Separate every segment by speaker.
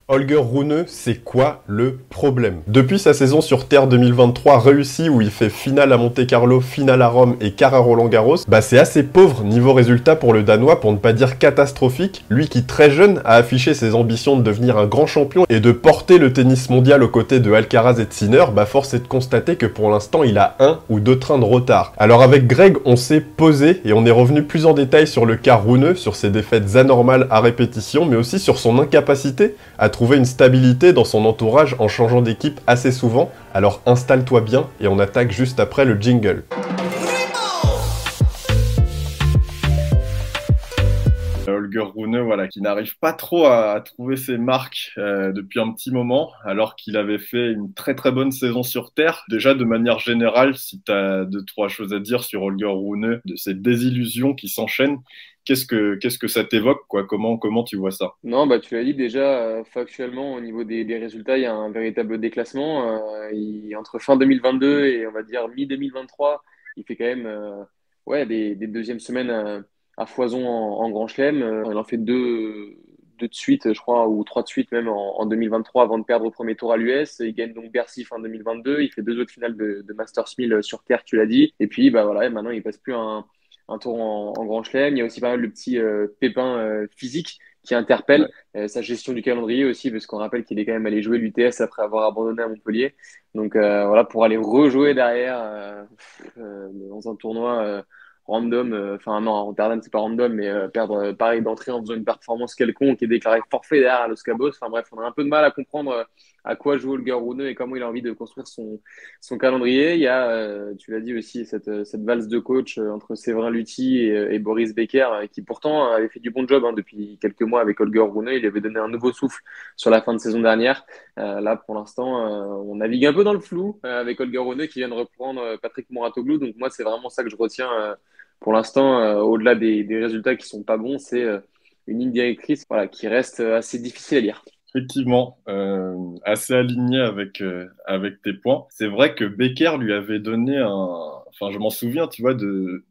Speaker 1: Holger Rune, c'est quoi le problème? Depuis sa saison sur Terre 2023 réussie où il fait finale à Monte-Carlo, finale à Rome et quart à Roland-Garros, bah c'est assez pauvre niveau résultat pour le Danois pour ne pas dire catastrophique, lui qui très jeune a affiché ses ambitions de devenir un grand champion et de porter le tennis mondial aux côtés de Alcaraz et de Sinner, bah force est de constater que pour l'instant il a un ou deux trains de retard. Alors avec Greg on s'est posé et on est revenu plus en détail sur le cas Rune, sur ses défaites anormales à répétition, mais aussi sur son incapacité à trouver une stabilité dans son entourage en changeant d'équipe assez souvent, alors installe-toi bien et on attaque juste après le jingle. Holger Rune, voilà, qui n'arrive pas trop à trouver ses marques depuis un petit moment, alors qu'il avait fait une très très bonne saison sur Terre. Déjà, de manière générale, si tu as deux, trois choses à dire sur Holger Rune, de ces désillusions qui s'enchaînent, qu'est-ce que ça t'évoque, quoi? Comment tu vois ça?
Speaker 2: Non, bah, tu l'as dit déjà, factuellement, au niveau des résultats, il y a un véritable déclassement. Entre fin 2022 et on va dire mi-2023, il fait quand même ouais, des deuxièmes semaines à foison en Grand Chelem. Il en fait deux de suite, je crois, ou trois de suite même en 2023 avant de perdre au premier tour à l'US. Il gagne donc Bercy fin 2022. Il fait deux autres finales de Masters 1000 sur Terre, tu l'as dit. Et puis, bah, voilà, maintenant, il passe plus un tour en Grand Chelem. Il y a aussi pas mal de petits pépins physiques qui interpelle. Sa gestion du calendrier aussi, parce qu'on rappelle qu'il est quand même allé jouer l'UTS après avoir abandonné à Montpellier. Donc voilà, pour aller rejouer derrière dans un tournoi random, enfin non, à Rotterdam, c'est pas random, mais perdre pareil d'entrée en faisant une performance quelconque et déclarer forfait derrière à Los Cabos. Enfin bref, on a un peu de mal à comprendre à quoi joue Holger Rune et comment il a envie de construire son calendrier. Il y a, tu l'as dit aussi, cette valse de coach entre Séverin Luthi et Boris Becker, qui pourtant avait fait du bon job depuis quelques mois avec Holger Rune. Il avait donné un nouveau souffle sur la fin de saison dernière. Là, pour l'instant, on navigue un peu dans le flou avec Holger Rune qui vient de reprendre Patrick Mouratoglou. Donc moi, c'est vraiment ça que je retiens pour l'instant, au-delà des résultats qui sont pas bons, c'est une ligne directrice voilà, qui reste assez difficile à lire.
Speaker 1: Effectivement, assez aligné avec tes points. C'est vrai que Becker lui avait donné un... Enfin, je m'en souviens, tu vois,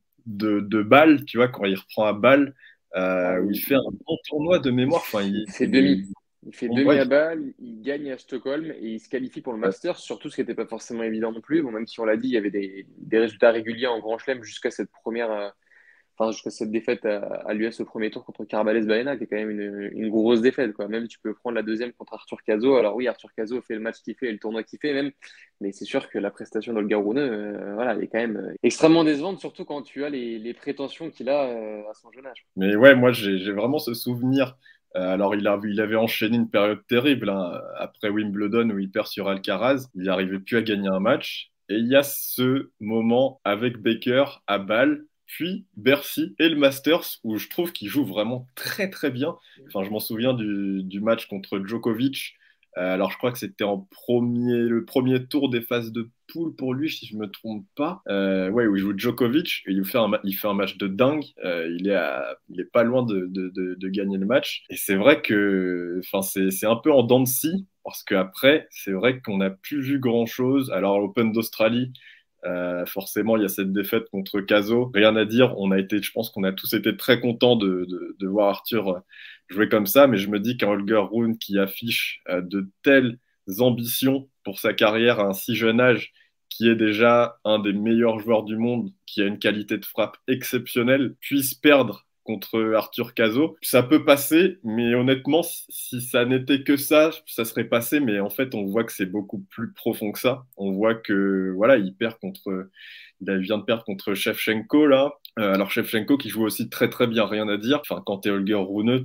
Speaker 1: de Bâle, tu vois, quand il reprend à Bâle,
Speaker 2: Ah,
Speaker 1: où il fait un bon tournoi de mémoire. Enfin,
Speaker 2: il fait demi. Il fait demi
Speaker 1: ouais,
Speaker 2: à Bâle, il gagne à Stockholm et il se qualifie pour le Masters, surtout ce qui n'était pas forcément évident non plus. Bon, même si on l'a dit, il y avait des résultats réguliers en Grand Chelem jusqu'à cette première, jusqu'à cette défaite à l'US au premier tour contre Carbales Baena, qui est quand même une grosse défaite, quoi. Même tu peux prendre la deuxième contre Arthur Cazot. Alors oui, Arthur Cazot fait le match qu'il fait et le tournoi qu'il fait même, mais c'est sûr que la prestation d'Olga Rune, voilà, elle est quand même extrêmement décevante, surtout quand tu as les prétentions qu'il a à son jeune âge.
Speaker 1: mais ouais, moi j'ai vraiment ce souvenir. Alors il avait enchaîné une période terrible hein, après Wimbledon où il perd sur Alcaraz. Il n'arrivait plus à gagner un match. Et il y a ce moment avec Baker à Bâle, puis Bercy et le Masters où je trouve qu'il joue vraiment très très bien. Enfin, je m'en souviens du match contre Djokovic. Alors je crois que c'était le premier tour des phases de poule pour lui, si je me trompe pas. Ouais, où il joue Djokovic et il fait un match de dingue. Il est pas loin de gagner le match. Et c'est vrai que, enfin, c'est un peu en dents de scie parce qu'après, c'est vrai qu'on n'a plus vu grand-chose. Alors, l'Open d'Australie, forcément, il y a cette défaite contre Cazot. Rien à dire. Je pense qu'on a tous été très contents de voir Arthur jouer comme ça. Mais je me dis qu'un Holger Rune qui affiche de telles ambitions pour sa carrière à un si jeune âge, qui est déjà un des meilleurs joueurs du monde, qui a une qualité de frappe exceptionnelle, puisse perdre contre Arthur Cazot. Ça peut passer, mais honnêtement, si ça n'était que ça serait passé. Mais en fait, on voit que c'est beaucoup plus profond que ça. On voit que voilà, il vient de perdre contre Shevchenko là. Alors Shevchenko qui joue aussi très très bien, rien à dire. Enfin, quand t'es Holger Rune,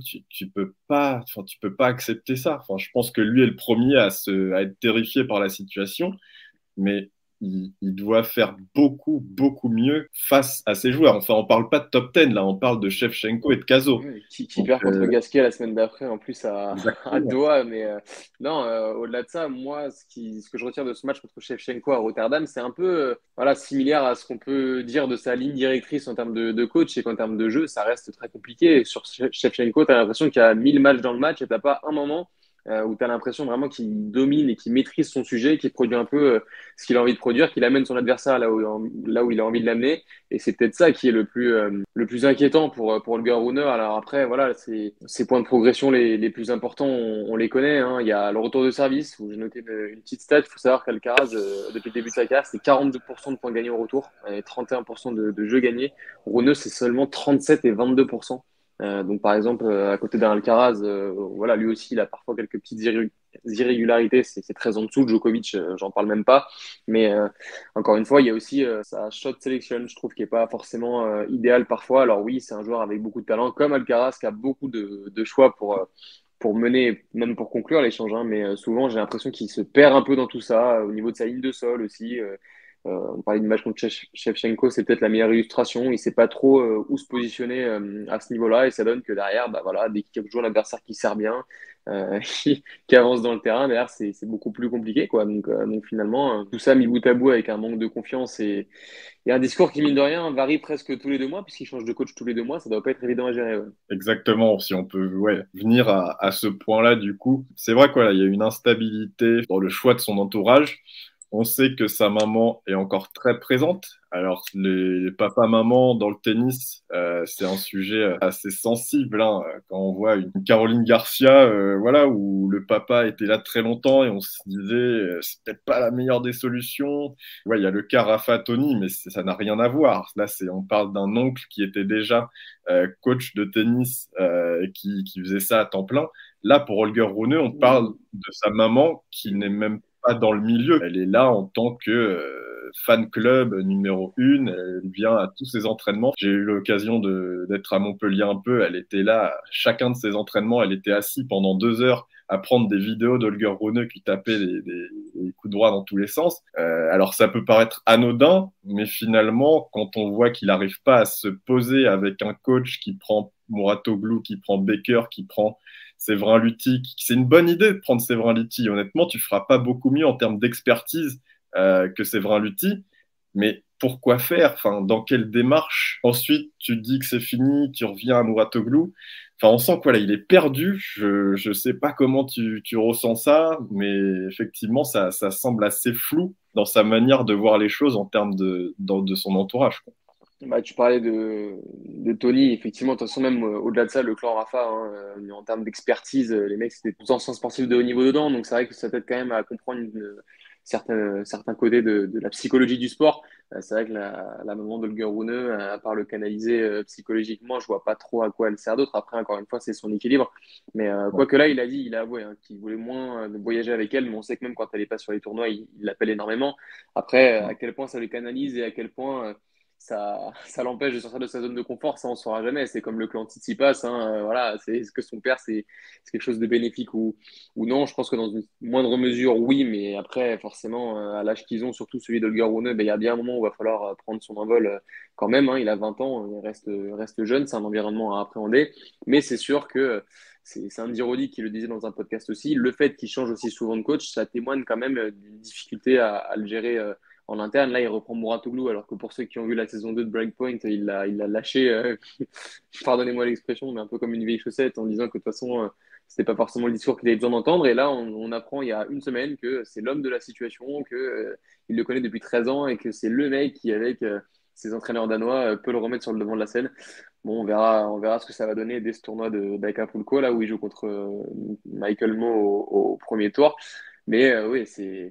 Speaker 1: tu peux pas accepter ça. Enfin, je pense que lui est le premier à être terrifié par la situation, mais il doit faire beaucoup, beaucoup mieux face à ses joueurs. Enfin, on parle pas de top 10, là, on parle de Shevchenko et de Caso.
Speaker 2: Oui, qui
Speaker 1: Donc,
Speaker 2: perd contre Gasquet la semaine d'après, en plus à
Speaker 1: exactement.
Speaker 2: Doha. Mais non, au-delà de ça, moi, ce que je retiens de ce match contre Shevchenko à Rotterdam, c'est un peu voilà, similaire à ce qu'on peut dire de sa ligne directrice en termes de coach et qu'en termes de jeu, ça reste très compliqué. Sur Shevchenko, tu as l'impression qu'il y a 1000 matchs dans le match et tu pas un moment où tu as l'impression vraiment qu'il domine et qu'il maîtrise son sujet, qu'il produit un peu ce qu'il a envie de produire, qu'il amène son adversaire là où il a envie de l'amener. Et c'est peut-être ça qui est le plus inquiétant pour Holger Rune. Alors après, voilà, ces points de progression les plus importants, on les connaît. Hein. Il y a le retour de service, où j'ai noté une petite stat. Il faut savoir qu'Alcaraz, depuis le début de sa carrière, c'est 42% de points gagnés au retour et 31% de jeux gagnés. Rune, c'est seulement 37 et 22%. Donc par exemple, à côté d'un Alcaraz, voilà, lui aussi, il a parfois quelques petites irrégularités. C'est très en dessous de Djokovic, j'en parle même pas. Mais encore une fois, il y a aussi sa shot selection, je trouve, qui est pas forcément idéal parfois. Alors oui, c'est un joueur avec beaucoup de talent, comme Alcaraz, qui a beaucoup de choix pour mener, même pour conclure l'échange. Hein, mais souvent, j'ai l'impression qu'il se perd un peu dans tout ça, au niveau de sa ligne de sol aussi. On parlait du match contre Shevchenko, c'est peut-être la meilleure illustration. Il ne sait pas trop où se positionner à ce niveau-là, et ça donne que derrière, bah voilà, dès qu'il joue un adversaire qui sert bien, qui avance dans le terrain, derrière c'est beaucoup plus compliqué, quoi. Donc finalement, tout ça mis bout à bout avec un manque de confiance et un discours qui mine de rien varie presque tous les 2 mois, puisqu'il change de coach tous les 2 mois, ça doit pas être évident à gérer. Ouais.
Speaker 1: Exactement, si on peut ouais, venir à ce point-là, du coup, c'est vrai quoi, il y a une instabilité dans le choix de son entourage. On sait que sa maman est encore très présente. Alors, les papas-mamans dans le tennis, c'est un sujet assez sensible. Hein. Quand on voit une Caroline Garcia, voilà, où le papa était là très longtemps et on se disait, c'est peut-être pas la meilleure des solutions. Ouais, il y a le cas Rafa Tony, mais ça n'a rien à voir. Là, on parle d'un oncle qui était déjà coach de tennis et qui faisait ça à temps plein. Là, pour Holger Rune, on parle de sa maman qui n'est même pas dans le milieu. Elle est là en tant que fan club numéro 1. Elle vient à tous ses entraînements. J'ai eu l'occasion d'être à Montpellier un peu. Elle était là à chacun de ses entraînements. Elle était assise pendant 2 heures à prendre des vidéos d'Holger Rune qui tapait des coups droits dans tous les sens. Alors ça peut paraître anodin, mais finalement, quand on voit qu'il n'arrive pas à se poser avec un coach qui prend Mouratoglou, qui prend Becker, qui prend Séverin Lutti, c'est une bonne idée de prendre Séverin Lutti. Honnêtement, tu feras pas beaucoup mieux en termes d'expertise que Séverin Lutti. Mais pourquoi faire? Enfin, dans quelle démarche? Ensuite, tu te dis que c'est fini, tu reviens à Mouratoglou. Enfin, on sent que voilà, il est perdu. Je sais pas comment tu ressens ça, mais effectivement, ça semble assez flou dans sa manière de voir les choses en termes de son entourage, quoi.
Speaker 2: Bah, tu parlais de Tony, effectivement, de toute façon, même au-delà de ça, le clan Rafa, hein, en termes d'expertise, les mecs, c'était tous anciens sportifs de haut niveau dedans, donc c'est vrai que ça t'aide quand même à comprendre certains côtés de la psychologie du sport. C'est vrai que la maman d'Holger Rune, à part le canaliser psychologiquement, je vois pas trop à quoi elle sert d'autre. Après, encore une fois, c'est son équilibre. Mais
Speaker 1: Ouais.
Speaker 2: quoique là, il a avoué hein, qu'il voulait moins voyager avec elle, mais on sait que même quand elle est pas sur les tournois, il l'appelle énormément. Après, à quel point ça le canalise et à quel point ça l'empêche de sortir de sa zone de confort, ça on ne saura jamais. C'est comme le clan Tsitsipas, hein, voilà, est-ce que son père c'est quelque chose de bénéfique ou non? Je pense que dans une moindre mesure, oui, mais après, forcément, à l'âge qu'ils ont, surtout celui d'Holger Rune, ben, il y a bien un moment où il va falloir prendre son envol quand même. Hein, il a 20 ans, il reste jeune, c'est un environnement à appréhender, mais c'est sûr que c'est Andy Roddick qui le disait dans un podcast aussi. Le fait qu'il change aussi souvent de coach, ça témoigne quand même d'une difficulté à le gérer en interne. Là, il reprend Mouratoglou, alors que pour ceux qui ont vu la saison 2 de Breakpoint, il l'a lâché, pardonnez-moi l'expression, mais un peu comme une vieille chaussette en disant que de toute façon, c'était pas forcément le discours qu'il avait besoin d'entendre. Et là, on apprend il y a une semaine que c'est l'homme de la situation, que il le connaît depuis 13 ans et que c'est le mec qui, avec ses entraîneurs danois, peut le remettre sur le devant de la scène. Bon, on verra ce que ça va donner dès ce tournoi d'Acapulco, là où il joue contre Michael Mo au premier tour. Mais oui,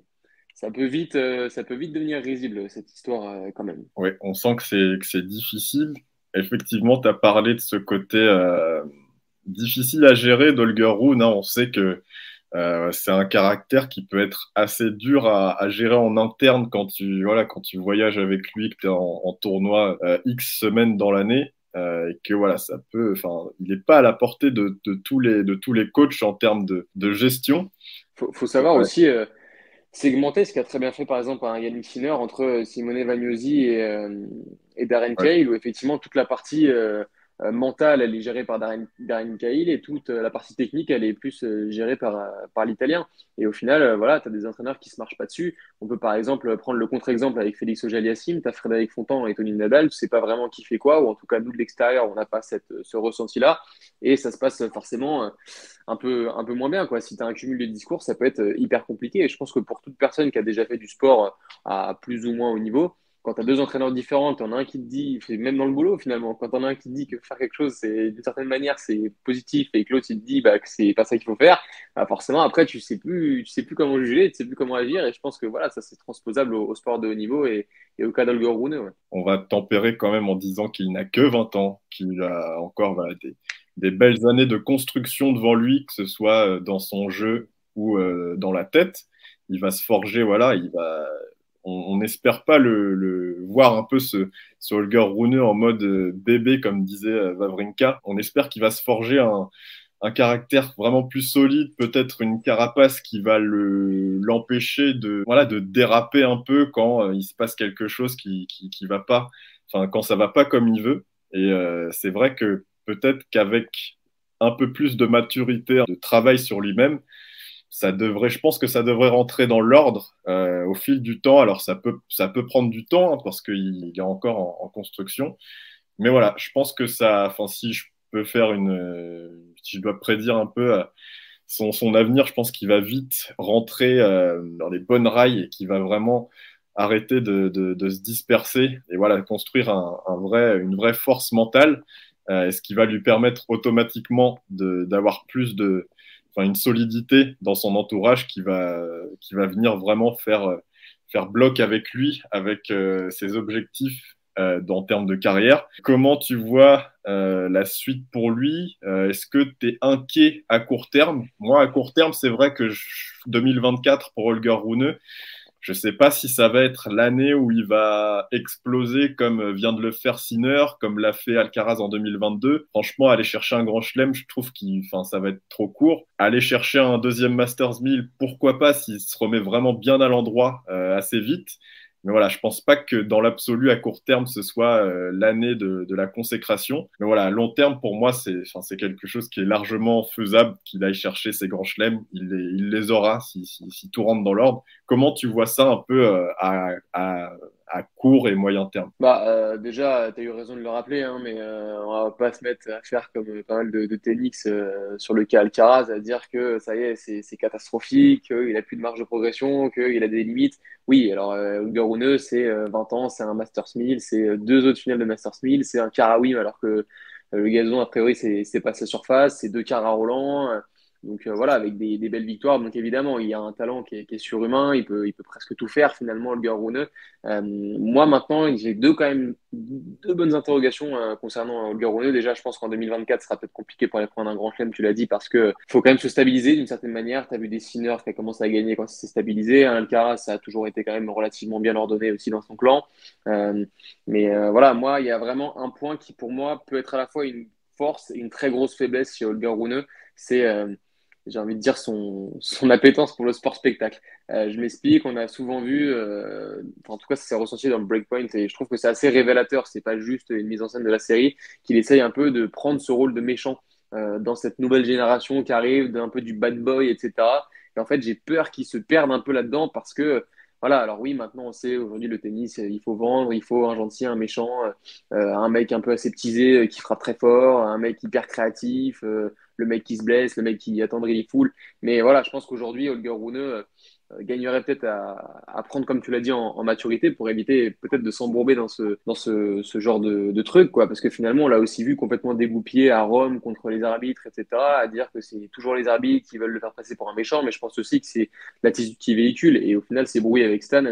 Speaker 2: ça peut vite devenir risible, cette histoire, quand même.
Speaker 1: Ouais, on sent que c'est difficile. Effectivement, tu as parlé de ce côté difficile à gérer d'Holger Rune. Hein. On sait que c'est un caractère qui peut être assez dur à gérer en interne quand tu voyages avec lui, que tu es en tournoi X semaines dans l'année. Et que voilà, enfin, il n'est pas à la portée de tous les coachs en termes de gestion.
Speaker 2: Faut savoir aussi segmenter ce qu'a très bien fait, par exemple, un Yannick Sinner entre Simone Vagnosi et Darren
Speaker 1: Ouais,
Speaker 2: Cahill, où effectivement toute la partie mentale, elle est gérée par Darren Cahill et toute la partie technique, elle est plus gérée par l'Italien. Et au final, voilà, tu as des entraîneurs qui se marchent pas dessus. On peut par exemple prendre le contre-exemple avec Félix Auger-Aliassime, tu as Frédéric Fontan et Tony Nadal, tu sais pas vraiment qui fait quoi, ou en tout cas nous de l'extérieur, on n'a pas ce ressenti-là, et ça se passe forcément un peu moins bien, quoi. Si tu as un cumul de discours, ça peut être hyper compliqué. Et je pense que pour toute personne qui a déjà fait du sport à plus ou moins haut niveau, quand tu as deux entraîneurs différents, tu en as un qui te dit, même dans le boulot finalement, quand tu en as un qui te dit que faire quelque chose, c'est d'une certaine manière, c'est positif, et que l'autre il te dit bah, que c'est pas ça qu'il faut faire, bah, forcément après tu sais plus comment juger, tu sais plus comment agir. Et je pense que voilà, ça c'est transposable au sport de haut niveau et au cas d'Holger Rune. Ouais.
Speaker 1: On va tempérer quand même en disant qu'il n'a que 20 ans, qu'il a encore voilà, des belles années de construction devant lui, que ce soit dans son jeu ou dans la tête. Il va se forger, voilà, on n'espère pas voir un peu ce Holger Rune en mode bébé, comme disait Wawrinka. On espère qu'il va se forger un caractère vraiment plus solide, peut-être une carapace qui va l'empêcher voilà, de déraper un peu quand il se passe quelque chose qui va pas, enfin, quand ça va pas comme il veut. Et c'est vrai que peut-être qu'avec un peu plus de maturité, de travail sur lui-même, je pense que ça devrait rentrer dans l'ordre au fil du temps. Alors ça peut prendre du temps hein, parce qu'il est encore en construction. Mais voilà, je pense que enfin, si je peux faire si je dois prédire un peu son avenir, je pense qu'il va vite rentrer dans les bonnes rails et qu'il va vraiment arrêter de se disperser et voilà, construire une vraie force mentale, ce qui va lui permettre automatiquement d'avoir enfin, une solidité dans son entourage qui va venir vraiment faire bloc avec lui, avec ses objectifs en termes de carrière. Comment tu vois la suite pour lui? Est-ce que tu es inquiet à court terme? Moi, à court terme, c'est vrai que 2024 pour Holger Rune, je ne sais pas si ça va être l'année où il va exploser comme vient de le faire Sinner, comme l'a fait Alcaraz en 2022. Franchement, aller chercher un grand chelem, je trouve enfin, ça va être trop court. Aller chercher un deuxième Masters 1000, pourquoi pas s'il se remet vraiment bien à l'endroit assez vite. Mais voilà, je pense pas que dans l'absolu, à court terme, ce soit l'année de la consécration. Mais voilà, à long terme, pour moi, enfin, c'est quelque chose qui est largement faisable, qu'il aille chercher ses grands chelems. Il les aura si tout rentre dans l'ordre. Comment tu vois ça un peu à court et moyen terme?
Speaker 2: Bah, déjà, tu as eu raison de le rappeler, hein, mais on va pas se mettre à faire comme pas mal de tennis sur le cas Alcaraz, à dire que ça y est, c'est catastrophique, qu'il a plus de marge de progression, qu'il a des limites. Oui, alors Holger Rune, c'est 20 ans, c'est un Masters 1000, c'est deux autres finales de Masters 1000, c'est un Karawim, alors que le gazon, a priori, c'est pas sa surface, c'est deux Cara Roland. Donc voilà, avec des belles victoires. Donc évidemment, il y a un talent qui est surhumain, il peut presque tout faire finalement, Holger Rune. Moi, maintenant, j'ai quand même deux bonnes interrogations concernant Holger Rune. Déjà, je pense qu'en 2024, ce sera peut-être compliqué pour aller prendre un grand chelem, tu l'as dit, parce que faut quand même se stabiliser d'une certaine manière. Tu as vu des Sinner qui a commencé à gagner quand il s'est stabilisé. Alcaraz, ça a toujours été quand même relativement bien ordonné aussi dans son clan. Euh, mais voilà, moi, il y a vraiment un point qui, pour moi, peut être à la fois une force et une très grosse faiblesse chez Holger Rune. C'est, j'ai envie de dire, son appétence pour le sport spectacle. Je m'explique, on a souvent vu, enfin, en tout cas, ça s'est ressenti dans le Breakpoint, et je trouve que c'est assez révélateur. C'est pas juste une mise en scène de la série, qu'il essaye un peu de prendre ce rôle de méchant dans cette nouvelle génération qui arrive, d'un peu du bad boy, etc. Et en fait, j'ai peur qu'il se perde un peu là-dedans parce que, voilà, alors oui, maintenant on sait, aujourd'hui le tennis, il faut vendre, il faut un gentil, un méchant, un mec un peu aseptisé qui frappe très fort, un mec hyper créatif, le mec qui se blesse, le mec qui attendrit les foules. Mais voilà, je pense qu'aujourd'hui, Holger Rune gagnerait peut-être à prendre, comme tu l'as dit, en maturité pour éviter peut-être de s'embourber dans ce genre de truc, quoi. Parce que finalement, on l'a aussi vu complètement dégoupillé à Rome contre les arbitres, etc., à dire que c'est toujours les arbitres qui veulent le faire passer pour un méchant, mais je pense aussi que c'est l'attitude qui véhicule. Et au final, ces brouilles avec Stan,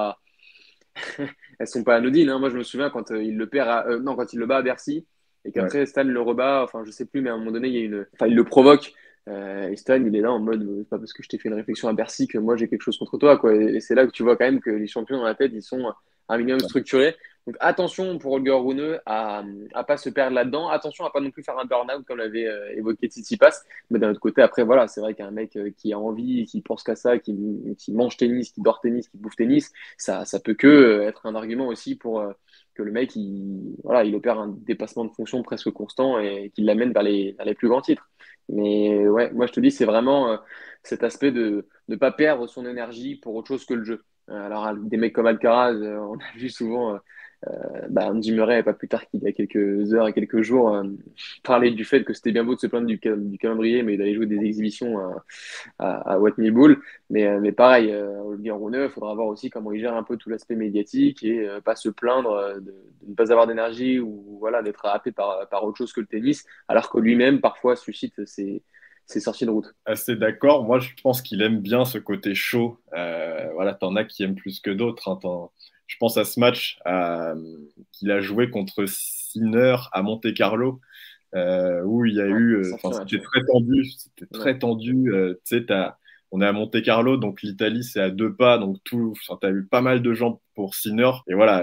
Speaker 2: elles sont pas anodines, hein. Moi, je me souviens quand il le perd non, quand il le bat à Bercy et
Speaker 1: Ouais.
Speaker 2: qu'après Stan le rebat, enfin, je sais plus, mais à un moment donné, enfin, il le provoque. Et Stan, il est là en mode, c'est pas parce que je t'ai fait une réflexion à Bercy que moi j'ai quelque chose contre toi, quoi. Et c'est là que tu vois quand même que les champions dans la tête, ils sont un minimum structurés. Donc attention pour Holger Rune à pas se perdre là-dedans. Attention à pas non plus faire un burn-out comme l'avait évoqué Tsitsipas. Mais d'un autre côté, après, voilà, c'est vrai qu'un mec qui a envie, qui pense qu'à ça, qui mange tennis, qui dort tennis, qui bouffe tennis, ça peut que être un argument aussi que le mec, voilà, il opère un dépassement de fonction presque constant et qu'il l'amène vers les plus grands titres. Mais ouais, moi je te dis, c'est vraiment cet aspect de ne pas perdre son énergie pour autre chose que le jeu. Alors, des mecs comme Alcaraz, on a vu souvent Andy Murray, pas plus tard qu'il y a quelques heures et quelques jours, parler du fait que c'était bien beau de se plaindre du calendrier, mais d'aller jouer des exhibitions à Watney Bull. Mais pareil, Holger Rune, il faudra voir aussi comment il gère un peu tout l'aspect médiatique et pas se plaindre de ne pas avoir d'énergie ou voilà, d'être happé par autre chose que le tennis, alors que lui-même parfois suscite ses sorties de route.
Speaker 1: Assez d'accord. Moi, je pense qu'il aime bien ce côté chaud. Voilà, t'en as qui aiment plus que d'autres, hein. Je pense à ce match qu'il a joué contre Sinner à Monte-Carlo, où il y a
Speaker 2: Ouais,
Speaker 1: eu,
Speaker 2: sacré match.
Speaker 1: c'était
Speaker 2: Ouais.
Speaker 1: très tendu, c'était
Speaker 2: Ouais.
Speaker 1: très tendu. Tu sais, on est à Monte-Carlo, donc l'Italie c'est à 2 pas, donc t'as eu pas mal de gens pour Sinner. Et voilà,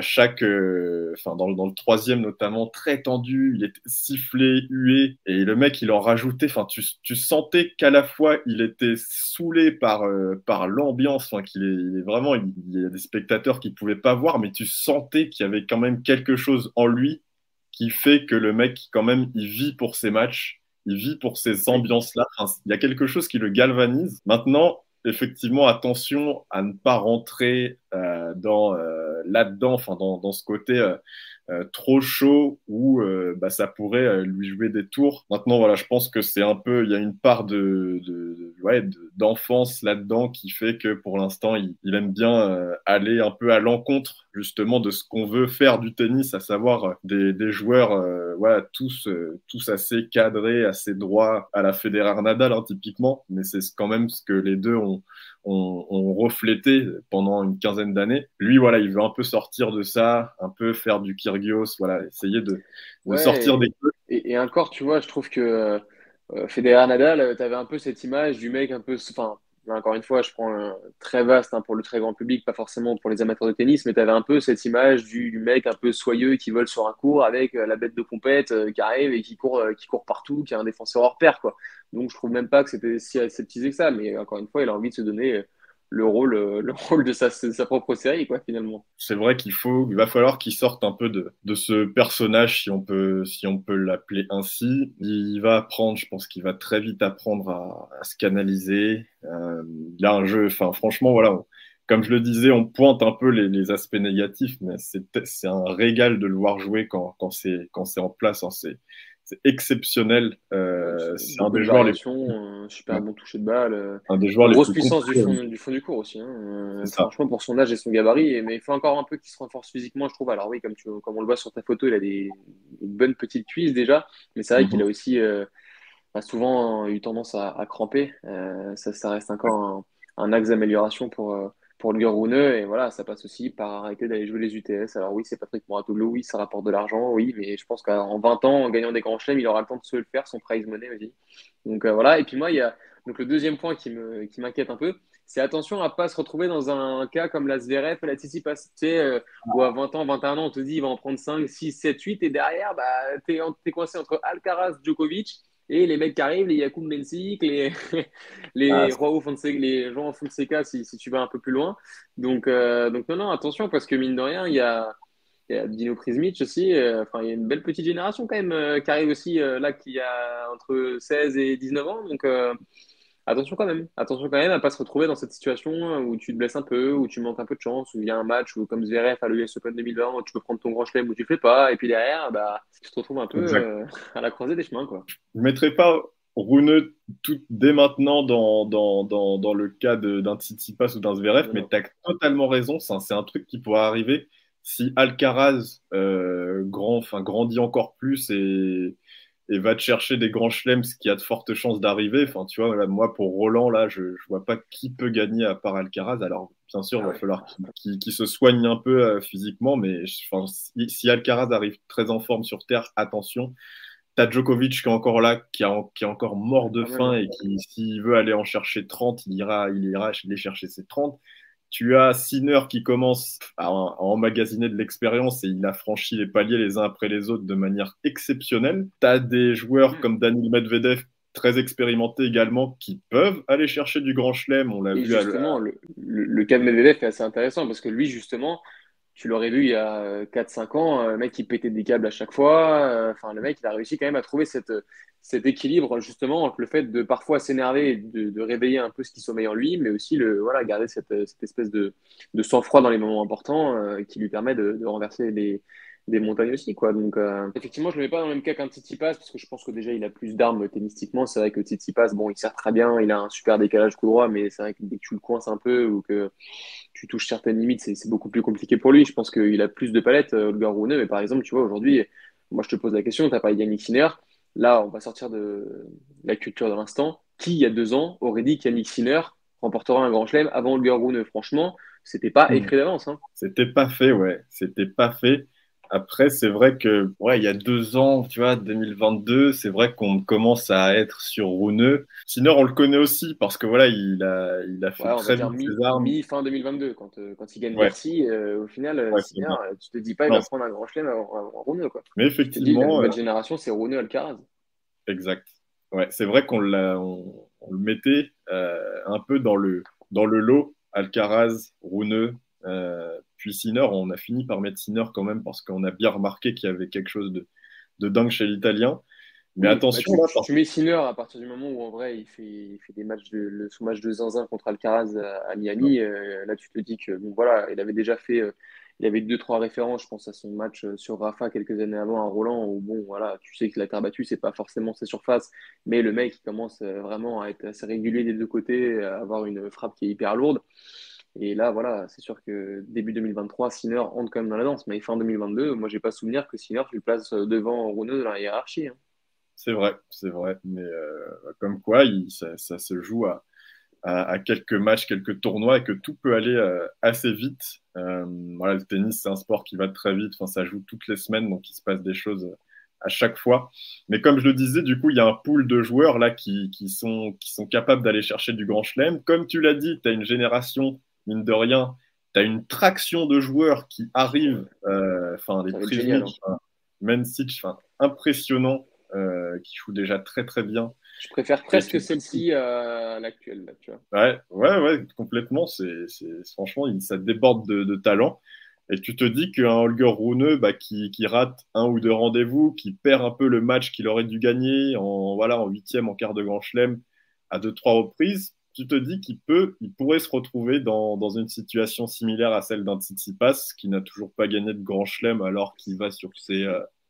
Speaker 1: dans le troisième notamment, très tendu, il était sifflé, hué, et le mec il en rajoutait. Enfin, tu sentais qu'à la fois il était saoulé par l'ambiance, enfin il est vraiment, il y a des spectateurs qui pouvaient pas voir, mais tu sentais qu'il y avait quand même quelque chose en lui qui fait que le mec, quand même, il vit pour ses matchs, il vit pour ces
Speaker 2: Oui.
Speaker 1: ambiances-là. Enfin, il y a quelque chose qui le galvanise. Maintenant, effectivement, attention à ne pas rentrer là-dedans, enfin, dans ce côté trop chaud où ça pourrait lui jouer des tours. Maintenant, voilà, je pense que c'est un peu, il y a une part d'enfance là-dedans qui fait que pour l'instant, il aime bien aller un peu à l'encontre justement de ce qu'on veut faire du tennis, à savoir des joueurs voilà, tous assez cadrés, assez droits à la Federer Nadal, hein, typiquement, mais c'est quand même ce que les deux ont reflété pendant une quinzaine d'années. Lui, voilà, il veut un peu sortir de ça, un peu faire du Kyrgios, voilà, essayer de sortir
Speaker 2: Ouais,
Speaker 1: des clubs.
Speaker 2: et encore, tu vois, je trouve que Federer Nadal, tu avais un peu cette image du mec un peu, enfin, là, encore une fois, je prends un très vaste hein, pour le très grand public, pas forcément pour les amateurs de tennis, mais tu avais un peu cette image du mec un peu soyeux qui vole sur un court avec la bête de compète qui arrive et qui court partout, qui est un défenseur hors pair, quoi. Donc, je trouve même pas que c'était si aseptisé que ça, mais encore une fois, il a envie de se donner le rôle de sa propre série, quoi, finalement.
Speaker 1: C'est vrai il va falloir qu'il sorte un peu de ce personnage, si on peut l'appeler ainsi. Il va apprendre, je pense qu'il va très vite apprendre à se canaliser. Il a un jeu, enfin, franchement, voilà, comme je le disais, on pointe un peu les aspects négatifs, mais c'est un régal de le voir jouer quand c'est en place, hein. C'est exceptionnel. C'est un
Speaker 2: Beaucoup
Speaker 1: des
Speaker 2: de
Speaker 1: joueurs
Speaker 2: variations, super bon toucher de balle,
Speaker 1: un des joueurs les
Speaker 2: grosse
Speaker 1: plus
Speaker 2: puissance
Speaker 1: complets.
Speaker 2: du fond du cours aussi. Hein.
Speaker 1: C'est ça.
Speaker 2: Franchement, pour son âge et son gabarit, mais il faut encore un peu qu'il se renforce physiquement, je trouve. Alors oui, comme on le voit sur ta photo, il a une bonne petite cuisse déjà, mais c'est vrai qu'il a
Speaker 1: Mhm.
Speaker 2: aussi a souvent eu tendance à cramper. Ça reste encore un axe d'amélioration pour le Rune. Et voilà, ça passe aussi par arrêter d'aller jouer les UTS. Alors oui, c'est Patrick Mouratoglou, oui, ça rapporte de l'argent, oui, mais je pense qu'en 20 ans, en gagnant des grands chelems, il aura le temps de se le faire, son prize money aussi. Donc voilà, et puis moi, il y a donc le deuxième point qui m'inquiète un peu, c'est attention à pas se retrouver dans un cas comme la Zverev, la Tsitsipas, tu sais, où à 20 ans, 21 ans, on te dit il va en prendre 5 6 7 8 et derrière, bah, t'es coincé entre Alcaraz, Djokovic, et les mecs qui arrivent, les Jakub Mensik,
Speaker 1: Ah,
Speaker 2: les Joao Fonseca, si tu vas un peu plus loin. Donc non, non, attention, parce que mine de rien, il y a Dino Prismic aussi. Enfin, il y a une belle petite génération quand même qui arrive aussi là, qui a entre 16 et 19 ans. Donc attention quand même. Attention quand même à pas se retrouver dans cette situation où tu te blesses un peu, où tu manques un peu de chance, où il y a un match où, comme Zverev à l'US Open 2020, où tu peux prendre ton grand chelem ou tu le fais pas. Et puis derrière, bah, tu te retrouves un peu
Speaker 1: exact.
Speaker 2: à la croisée des chemins, quoi.
Speaker 1: Je ne mettrai pas Rune dès maintenant dans le cas d'un Tsitsipas ou d'un Zverev,
Speaker 2: Non,
Speaker 1: mais
Speaker 2: non.
Speaker 1: tu as totalement raison. C'est un truc qui pourrait arriver si Alcaraz enfin, grandit encore plus et va te chercher des grands chelems, ce qui a de fortes chances d'arriver. Enfin, tu vois, là, moi, pour Roland, là, je vois pas qui peut gagner à part Alcaraz. Alors, bien sûr, il
Speaker 2: Ah
Speaker 1: va
Speaker 2: ouais.
Speaker 1: falloir qu'il se soigne un peu physiquement, mais enfin, si Alcaraz arrive très en forme sur Terre, attention. T'as Djokovic qui est encore là, qui est encore mort
Speaker 2: Ouais,
Speaker 1: de
Speaker 2: quand même,
Speaker 1: faim
Speaker 2: hein.
Speaker 1: et qui, s'il veut aller en chercher 30, il ira aller chercher ses 30. Tu as Sinner qui commence à emmagasiner de l'expérience et il a franchi les paliers les uns après les autres de manière exceptionnelle. Tu as des joueurs
Speaker 2: Mm.
Speaker 1: comme Daniil Medvedev, très expérimentés également, qui peuvent aller chercher du grand chelem. On l'a
Speaker 2: Et
Speaker 1: vu
Speaker 2: justement, le cas de Medvedev est assez intéressant parce que lui, justement, tu l'aurais vu il y a 4-5 ans, le mec, il pétait des câbles à chaque fois. Enfin, le mec, il a réussi quand même à trouver cet équilibre, justement, entre le fait de parfois s'énerver et de réveiller un peu ce qui sommeille en lui, mais aussi voilà, garder cette espèce de sang-froid dans les moments importants qui lui permet de renverser des montagnes aussi, quoi. Donc, effectivement, je ne le mets pas dans le même cas qu'un Tsitsipas parce que je pense que déjà, il a plus d'armes tennistiquement. C'est vrai que Tsitsipas, bon, il sert très bien, il a un super décalage coup droit, mais c'est vrai que dès que tu le coinces un peu ou que tu touches certaines limites, c'est beaucoup plus compliqué pour lui. Je pense qu'il a plus de palettes, Holger Rune, mais par exemple, tu vois, aujourd'hui, moi, je te pose la question, tu as parlé d'Yannick Sinner. Là, on va sortir de la culture de l'instant. Qui, il y a 2 ans, aurait dit qu'Yannick Sinner remportera un grand chelem avant Holger Rune? Franchement, c'était pas
Speaker 1: Hmm.
Speaker 2: écrit d'avance, hein.
Speaker 1: C'était pas fait, ouais. C'était pas fait. Après, c'est vrai que, ouais, il y a 2 ans, tu vois, 2022, c'est vrai qu'on commence à être sur Runeux. Sinner, on le connaît aussi parce que, voilà, il a
Speaker 2: Ouais,
Speaker 1: fait
Speaker 2: on va
Speaker 1: très
Speaker 2: dire
Speaker 1: vite ses armes.
Speaker 2: mi-fin 2022, quand il gagne
Speaker 1: Ouais,
Speaker 2: Bercy, au final,
Speaker 1: ouais, c'est
Speaker 2: Sinner,
Speaker 1: vrai.
Speaker 2: tu te dis pas il
Speaker 1: Non,
Speaker 2: va prendre un grand chelem avant Rune, quoi.
Speaker 1: mais
Speaker 2: Tu te dis la
Speaker 1: effectivement,
Speaker 2: nouvelle génération, c'est Rune Alcaraz.
Speaker 1: exact. Ouais, c'est vrai on le mettait un peu dans le lot. Alcaraz, Runeux, puis Sinner. On a fini par mettre Sinner quand même parce qu'on a bien remarqué qu'il y avait quelque chose de dingue chez l'Italien. Mais
Speaker 2: Oui, bah
Speaker 1: attention là,
Speaker 2: tu mets Sinner à partir du moment où en vrai il fait des matchs son match de zinzin contre Alcaraz à Miami. Là, tu te dis que bon voilà, il avait déjà fait, il avait deux trois références, je pense à son match sur Rafa quelques années avant à Roland où bon voilà, tu sais que la terre battue c'est pas forcément sa surface, mais le mec il commence vraiment à être assez régulier des deux côtés, à avoir une frappe qui est hyper lourde. Et là, voilà, c'est sûr que début 2023, Sinner entre quand même dans la danse, mais fin 2022, moi j'ai pas souvenir que Sinner tu le places devant Rune dans la hiérarchie, hein.
Speaker 1: c'est vrai, c'est vrai. Mais comme quoi, ça se joue à quelques matchs, quelques tournois et que tout peut aller assez vite. Voilà, le tennis, c'est un sport qui va très vite. Enfin, ça joue toutes les semaines, donc il se passe des choses à chaque fois. Mais comme je le disais, du coup, il y a un pool de joueurs là qui sont capables d'aller chercher du grand chelem. Comme tu l'as dit, tu as une génération, mine de rien, tu as une traction de joueurs qui arrivent, enfin, les
Speaker 2: Ça va être génial,
Speaker 1: Prismic,
Speaker 2: hein.
Speaker 1: enfin, Mencic, enfin, impressionnants, qui jouent déjà très très bien.
Speaker 2: Je préfère
Speaker 1: Et
Speaker 2: presque
Speaker 1: tu
Speaker 2: celle-ci à l'actuelle, là, tu vois.
Speaker 1: Ouais, ouais, ouais, complètement. Franchement, ça déborde de talent. Et tu te dis qu'un Holger Rune bah, qui rate un ou deux rendez-vous, qui perd un peu le match qu'il aurait dû gagner en huitième, en quart de Grand Chelem, à deux, trois reprises, tu te dis il pourrait se retrouver dans une situation similaire à celle d'un Tsitsipas, qui n'a toujours pas gagné de Grand Chelem alors qu'il va sur ses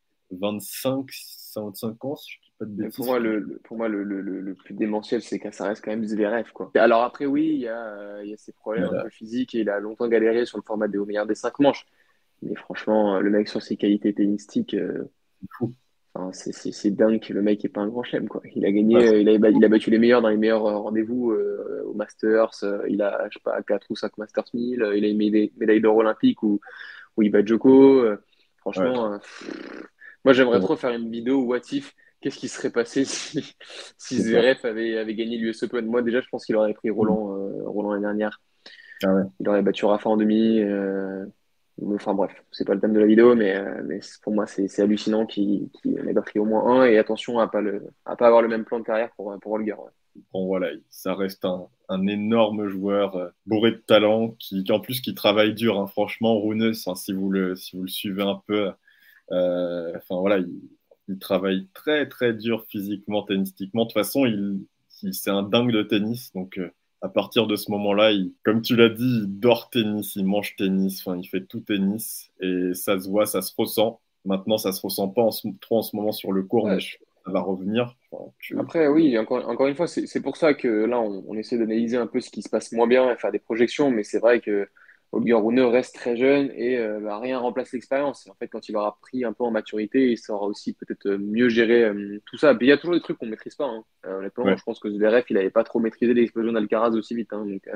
Speaker 1: 25 ans, si je ne dis pas de
Speaker 2: Mais pour
Speaker 1: bêtises.
Speaker 2: moi, le plus démentiel, c'est que ça reste quand même Zverev, quoi. Alors après, oui, il y a ses problèmes un peu physiques et il a longtemps galéré sur le format des au meilleur des 5 manches. Mais franchement, le mec sur ses qualités tennistiques, enfin, c'est dingue que le mec ait pas un grand chelem, quoi. Il a gagné,
Speaker 1: Ouais,
Speaker 2: il a battu les meilleurs dans les meilleurs rendez-vous au Masters. Il a, je sais pas, 4 ou 5 Masters 1000. Il a une médaille d'or olympique où il bat Djoko.
Speaker 1: ouais,
Speaker 2: Franchement, moi
Speaker 1: c'est
Speaker 2: j'aimerais
Speaker 1: vrai.
Speaker 2: trop faire une vidéo what if, qu'est-ce qui serait passé si
Speaker 1: C'est ça.
Speaker 2: Zverev avait gagné l'US Open. Moi déjà, je pense qu'il aurait pris Roland l'année dernière.
Speaker 1: Ah ouais.
Speaker 2: Il aurait battu Rafa en demi. Enfin bref, c'est pas le thème de la vidéo, mais pour moi c'est hallucinant qu'il en ait pas pris au moins un. Et attention à pas avoir le même plan de carrière pour Holger, ouais.
Speaker 1: Bon, voilà, ça reste un énorme joueur bourré de talent en plus qui travaille dur. Hein. Franchement, Runes, hein, si vous le suivez un peu, enfin voilà, il travaille très très dur physiquement, tennistiquement. De toute façon, c'est un dingue de tennis. Donc à partir de ce moment-là, comme tu l'as dit, il dort tennis, il mange tennis, enfin il fait tout tennis et ça se voit, ça se ressent. Maintenant, ça se ressent pas trop en ce moment sur le court, mais
Speaker 2: Ouais,
Speaker 1: ça va revenir. Enfin,
Speaker 2: après, oui, encore une fois, c'est pour ça que là, on essaie d'analyser un peu ce qui se passe moins bien et faire des projections, mais c'est vrai que Holger Rune reste très jeune et bah, rien remplace l'expérience. Et en fait, quand il aura pris un peu en maturité, il saura aussi peut-être mieux gérer tout ça. Mais il y a toujours des trucs qu'on maîtrise pas, hein. Honnêtement,
Speaker 1: ouais.
Speaker 2: je pense que Zverev, il avait pas trop maîtrisé l'explosion d'Alcaraz aussi vite, hein, donc,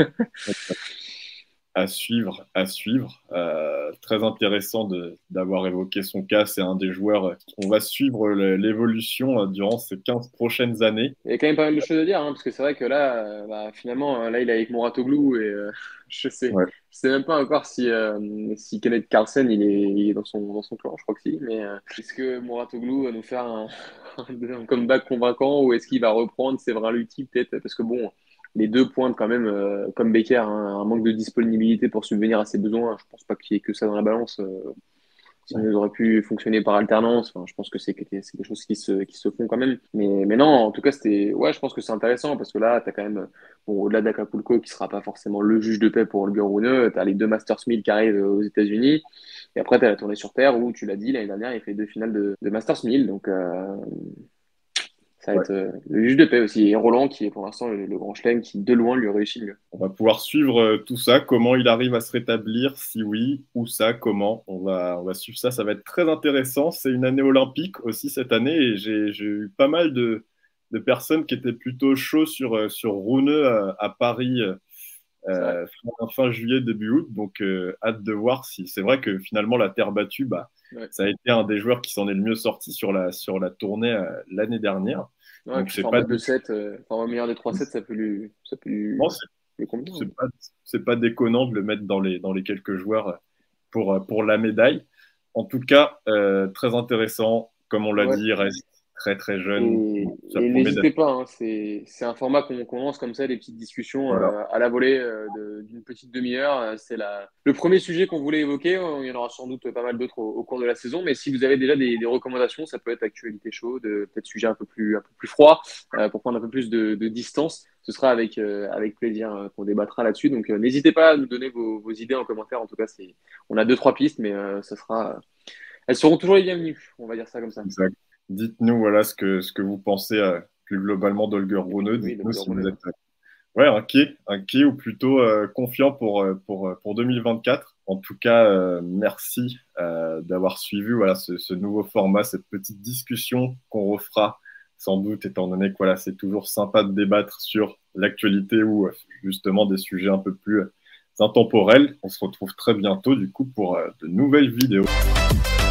Speaker 1: À suivre, à suivre. Très intéressant d'avoir évoqué son cas. C'est un des joueurs. On va suivre l'évolution durant ces 15 prochaines années.
Speaker 2: il y a quand même pas mal de choses à dire, hein, parce que c'est vrai que là, bah, finalement, là, il est avec Mouratoglou et
Speaker 1: Ouais.
Speaker 2: je sais même pas encore si Kenneth Carlsen il est dans son clan, je crois que si, mais est-ce que Mouratoglou va nous faire un comeback convaincant ou est-ce qu'il va reprendre Séverin Lutti peut-être? Parce que bon, les deux pointent quand même, comme Becker, hein, un manque de disponibilité pour subvenir à ses besoins. Je pense pas qu'il y ait que ça dans la balance. Sinon, ils auraient pu fonctionner par alternance. Enfin, je pense que c'est des choses qui se font quand même. Mais non, en tout cas, ouais, je pense que c'est intéressant parce que là, tu as quand même, bon, au-delà d'Acapulco, qui sera pas forcément le juge de paix pour le Rune, tu as les deux Masters 1000 qui arrivent aux États-Unis. Et après, tu as la tournée sur Terre où, tu l'as dit, l'année dernière, il fait deux finales de Masters 1000. Donc, ça va
Speaker 1: Ouais.
Speaker 2: être le juge de paix aussi. Et Roland, qui est pour l'instant le grand chelem qui, de loin, lui réussit le mieux.
Speaker 1: On va pouvoir suivre tout ça, comment il arrive à se rétablir, si oui, où ça, comment. On va suivre ça, ça va être très intéressant. C'est une année olympique aussi cette année et j'ai eu pas mal de personnes qui étaient plutôt chauds sur Rune à Paris
Speaker 2: C'est vrai.
Speaker 1: fin juillet, début août. Donc, hâte de voir si c'est vrai que finalement la terre battue, bah,
Speaker 2: Ouais.
Speaker 1: ça a été un des joueurs qui s'en est le mieux sorti sur la tournée l'année dernière.
Speaker 2: Ouais, et
Speaker 1: Donc,
Speaker 2: puis
Speaker 1: c'est pas
Speaker 2: format 2-7, format meilleur des 3-7, ça peut
Speaker 1: non,
Speaker 2: lui convenir, hein.
Speaker 1: c'est pas déconnant de le mettre dans les quelques joueurs pour la médaille. En tout cas, très intéressant. Comme on l'a
Speaker 2: Ouais.
Speaker 1: dit, il reste très très jeune. Ça
Speaker 2: Et
Speaker 1: promet d'être.
Speaker 2: n'hésitez pas, hein, c'est un format qu'on lance comme ça, des petites discussions
Speaker 1: Voilà.
Speaker 2: à la volée d'une petite demi-heure. C'est le premier sujet qu'on voulait évoquer. Il y en aura sans doute pas mal d'autres au cours de la saison. Mais si vous avez déjà des recommandations, ça peut être actualité chaude, peut-être sujet un peu plus froid, pour prendre un peu plus de distance. Ce sera avec plaisir qu'on débattra là-dessus. Donc n'hésitez pas à nous donner vos idées en commentaire. En tout cas, on a deux, trois pistes, mais elles seront toujours les bienvenues. On va dire ça comme ça.
Speaker 1: Exact. Dites-nous voilà ce que vous pensez plus globalement d'Holger Rune.
Speaker 2: Oui,
Speaker 1: Dites-nous
Speaker 2: donc,
Speaker 1: si vous êtes ouais, inquiet ou plutôt confiant pour 2024. En tout cas, merci d'avoir suivi voilà, ce nouveau format, cette petite discussion qu'on refera sans doute, étant donné que voilà, c'est toujours sympa de débattre sur l'actualité ou justement des sujets un peu plus intemporels. On se retrouve très bientôt du coup pour de nouvelles vidéos.